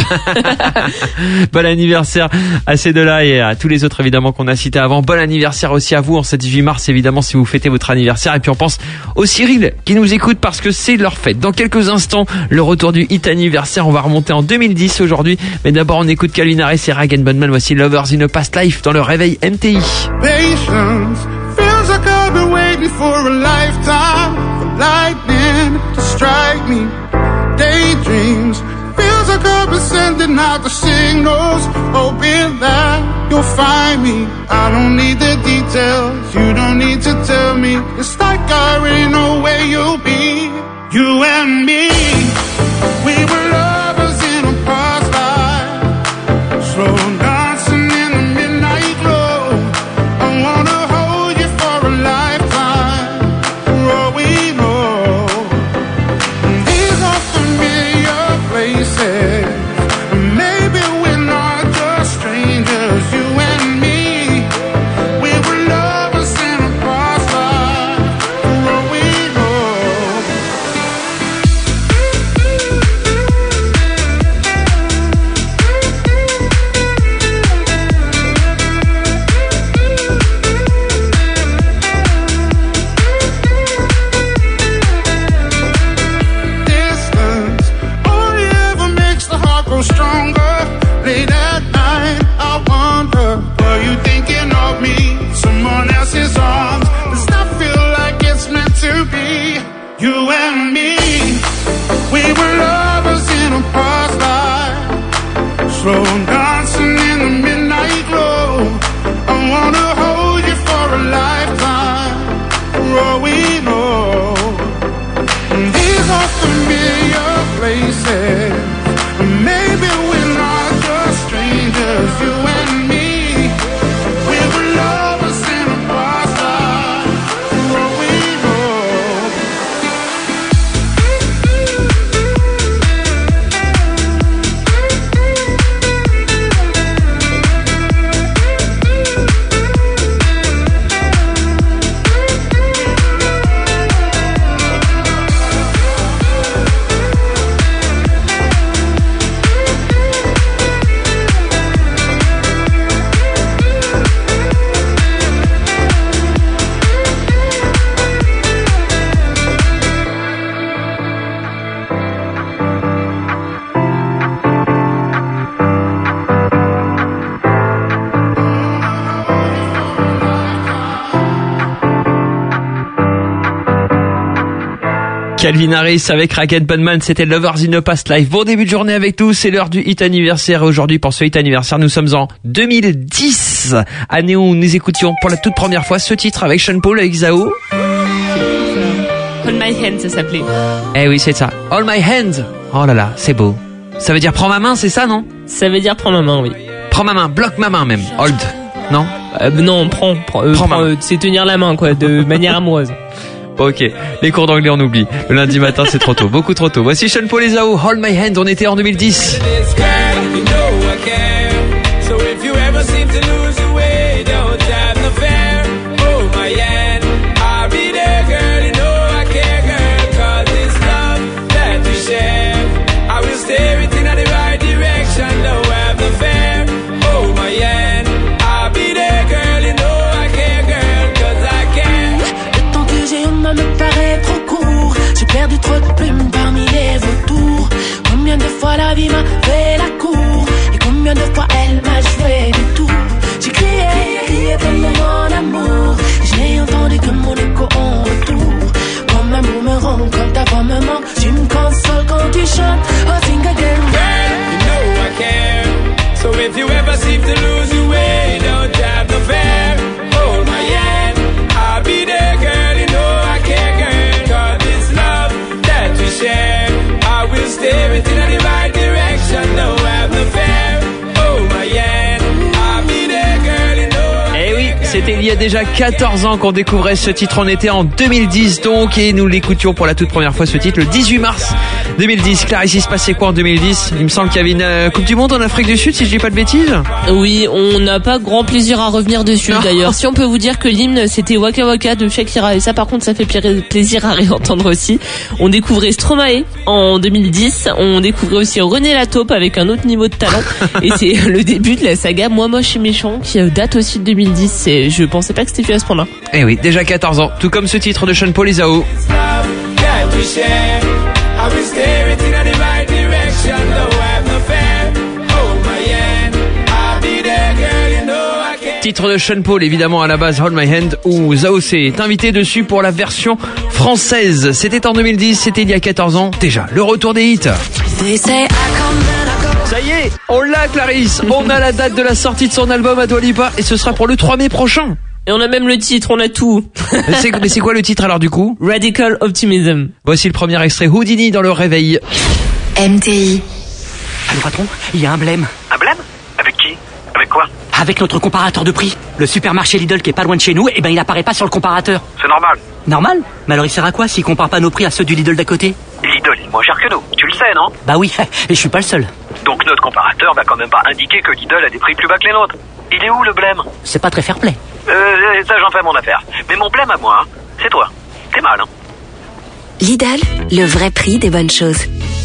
Bon anniversaire à ces deux-là et à tous les autres évidemment qu'on a cités avant. Bon anniversaire aussi à vous en ce dix-huit mars évidemment si vous fêtez votre anniversaire. Et puis on pense au Cyril qui nous écoute parce que c'est leur fête. Dans quelques instants, le retour du hit anniversaire. On va remonter en deux mille dix aujourd'hui. Mais d'abord on écoute Calvin Harris et Rag and Bone. Voici Lovers in a Past Life dans le réveil M T I.
Patience feels like I've been waiting for a lifetime for lightning to strike me. Daydreams feels like I've been sending out the signals, hoping that you'll find me. I don't need the details, you don't need to tell me. It's like I already know where you'll be. You and me, we were lovers in a past life, slow dancing in the midnight glow. I wanna hold you for a lifetime, for all we know. These are familiar places, maybe we're not just strangers. You and me, we were lovers in a past life, for all we know. Distance only ever makes the heart grow stronger. Late at night, I wonder, were you thinking of me? Someone else's arms, does that feel like it's meant to be? You and me, we were lovers in a past life, slow dancing in the midnight glow. I wanna hold you for a lifetime, for all we know. These are familiar places, maybe we're not just strangers. You and me, we were lovers in a past life, for all we know.
Calvin Harris avec Ragged Bunman, c'était Lovers in a Past Life. Bon début de journée avec nous, c'est l'heure du hit anniversaire. Aujourd'hui, pour ce hit anniversaire, nous sommes en deux mille dix, année où nous écoutions pour la toute première fois ce titre avec Sean Paul, avec Zao.
Hold My Hand, ça s'appelait.
Eh oui, c'est ça. Hold My Hand. Oh là là, c'est beau. Ça veut dire prends ma main, c'est ça, non?
Ça veut dire prends ma main, oui.
Prends ma main, bloque ma main même. Hold. Non?
Euh, non, prends. prends, euh, prends, prends euh, c'est tenir la main, quoi, de manière amoureuse.
Ok, les cours d'anglais on oublie. Le lundi matin c'est trop tôt, beaucoup trop tôt. Voici Sean Paul et Zao, Hold My Hand, on était en deux mille dix.
I
paraît trop court. J'ai perdu trop de plumes parmi les vautours. Combien de fois la vie m'a fait la cour, et combien de fois elle m'a joué du tour. J'ai crié, crié comme mon amour, et je n'ai entendu que mon écho en retour. Comme un boomerang, quand ta voix me manque, tu me consoles quand tu chantes. Oh, sing again.
You know I care. So if you ever seem to lose your way, don't have no fear. Hold my hand, I'll be there, girl. You know I care, girl. 'Cause this love that we share, I will steer it in the right direction. No have no fear. Hold my hand, I'll be there, girl. You know I
Eh oui, c'était il y a déjà quatorze ans qu'on découvrait ce titre. On était en deux mille dix donc, et nous l'écoutions pour la toute première fois, ce titre, le dix-huit mars deux mille dix. Clarisse, il se passait quoi en deux mille dix? Il me semble qu'il y avait une euh, Coupe du Monde en Afrique du Sud, si je dis pas de bêtises.
Oui, on n'a pas grand plaisir à revenir dessus
Non.
d'ailleurs. Si on peut vous dire que l'hymne c'était Waka Waka de Shakira, et ça par contre ça fait pla- plaisir à réentendre aussi. On découvrait Stromae en deux mille dix, on découvrait aussi René Lataupe avec un autre niveau de talent, et c'est le début de la saga Moi Moche et Méchant qui date aussi de deux mille dix, et je pensais pas que c'était à ce point-là.
Eh oui, déjà quatorze ans, tout comme ce titre de Sean Paul et Zao.
that we share, I will steer it in the right direction. No have no fear. Hold my hand, I'll be there, girl. You know I care.
Titre de Sean Paul, évidemment, à la base, Hold My Hand, où Zao s'est invité dessus pour la version française. C'était en deux mille dix, c'était il y a quatorze ans. Déjà, le retour des hits. Ça y est, on l'a, Clarisse. On a la date de la sortie de son album à Dua Lipa, et ce sera pour le trois mai prochain.
Et on a même le titre, on a tout.
Mais c'est, mais c'est quoi le titre alors du coup?
Radical Optimism.
Voici le premier extrait, Houdini dans le réveil.
M T I.
Allô patron, il y a un blême.
Un blême? Avec qui? Avec quoi?
Avec notre comparateur de prix. Le supermarché Lidl qui est pas loin de chez nous, eh ben il apparaît pas sur le comparateur.
C'est normal.
Normal? Mais alors il sert à quoi s'il compare pas nos prix à ceux du Lidl d'à côté?
Lidl, il est moins cher que nous. Tu le sais, non?
Bah oui, et je suis pas le seul.
Donc notre comparateur va quand même pas indiquer que Lidl a des prix plus bas que les nôtres. Il est où le blême?
C'est pas très fair play.
Euh, ça j'en fais mon affaire. Mais mon blême à moi, hein, c'est toi. T'es mal, hein?
Lidl, le vrai prix des bonnes choses.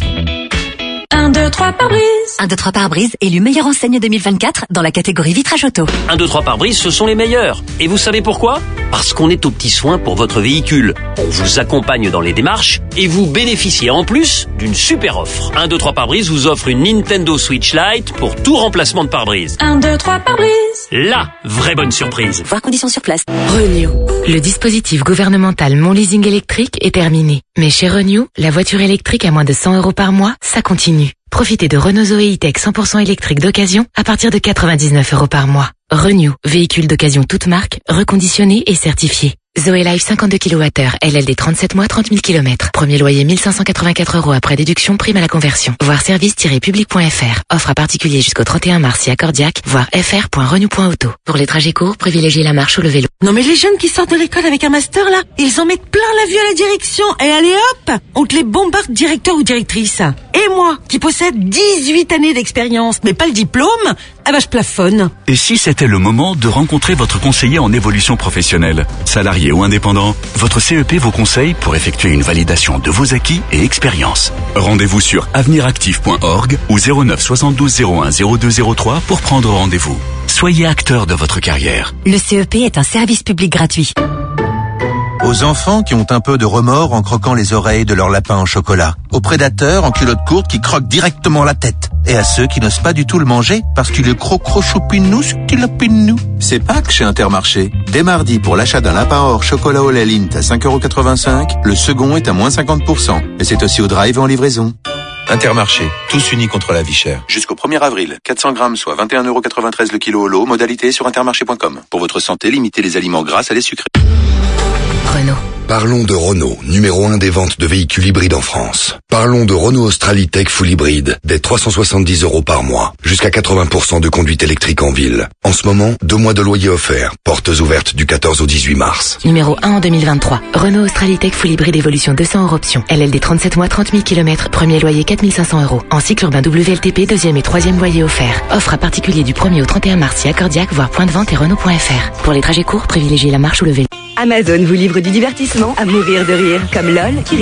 un, deux, trois pare-brise.
un, deux, trois pare-brise élu meilleure enseigne deux mille vingt-quatre dans la catégorie vitrage auto.
un, deux, trois pare-brise, ce sont les meilleurs. Et vous savez pourquoi? Parce qu'on est aux petits soins pour votre véhicule. On vous accompagne dans les démarches et vous bénéficiez en plus d'une super offre. un, deux, trois pare-brise vous offre une Nintendo Switch Lite pour tout remplacement de pare-brise.
un, deux, trois pare-brise.
La vraie bonne surprise.
Voir conditions sur place.
Renew. Le dispositif gouvernemental Mon Leasing électrique est terminé. Mais chez Renew, la voiture électrique à moins de cent euros par mois, ça continue. Profitez de Renault Zoé E-Tech cent pour cent électrique d'occasion à partir de quatre-vingt-dix-neuf euros par mois. Renew, véhicule d'occasion toute marque, reconditionné et certifié. Zoé Life cinquante-deux kilowattheures, L L D trente-sept mois, trente mille kilomètres. Premier loyer mille cinq cent quatre-vingt-quatre euros après déduction, prime à la conversion. Voir service tiret public point f r. Offre à particulier jusqu'au trente et un mars si accordiaque. Voir f r point renew point auto. Pour les trajets courts, privilégiez la marche ou le vélo.
Non mais les jeunes qui sortent de l'école avec un master là, ils en mettent plein la vue à la direction. Et allez hop, on te les bombarde directeur ou directrice. Et moi, qui possède dix-huit années d'expérience, mais pas le diplôme, ah bah je plafonne.
Et si c'était le moment de rencontrer votre conseiller en évolution professionnelle? Salarié ou indépendant, votre C E P vous conseille pour effectuer une validation de vos acquis et expériences. Rendez-vous sur avenir actif point org ou zéro neuf soixante-douze zéro un zéro deux zéro trois pour prendre rendez-vous. Soyez acteur de votre carrière.
Le C E P est un service public gratuit.
Aux enfants qui ont un peu de remords en croquant les oreilles de leur lapin en chocolat. Aux prédateurs en culotte courte qui croquent directement la tête. Et à ceux qui n'osent pas du tout le manger parce qu'il est crocro-choupinou, nous. C'est Pâques chez Intermarché. Dès mardi, pour l'achat d'un lapin or chocolat au lait Lindt à cinq euros quatre-vingt-cinq, le second est à moins cinquante pour cent. Et c'est aussi au drive et en livraison. Intermarché, tous unis contre la vie chère. Jusqu'au premier avril, quatre cents grammes, soit vingt et un euros quatre-vingt-treize le kilo au lot, modalité sur intermarché point com. Pour votre santé, limitez les aliments gras à les sucrés.
Renault.
Parlons de Renault, numéro un des ventes de véhicules hybrides en France. Parlons de Renault Australitech Full Hybride, dès trois cent soixante-dix euros par mois, jusqu'à quatre-vingts pour cent de conduite électrique en ville. En ce moment, deux mois de loyer offerts, portes ouvertes du quatorze au dix-huit mars.
Numéro un en deux mille vingt-trois. Renault Australitech Full Hybride Evolution deux cents hors option. L L D trente-sept mois, trente mille kilomètres. Premier loyer quatre mille cinq cents euros. En cycle urbain W L T P, deuxième et troisième loyer offert. Offre à particulier du premier au trente et un mars si accordiaque, voire point de vente et Renault point f r. Pour les trajets courts, privilégiez la marche ou le vélo.
Amazon vous livre du divertissement à mourir de rire, comme LOL qui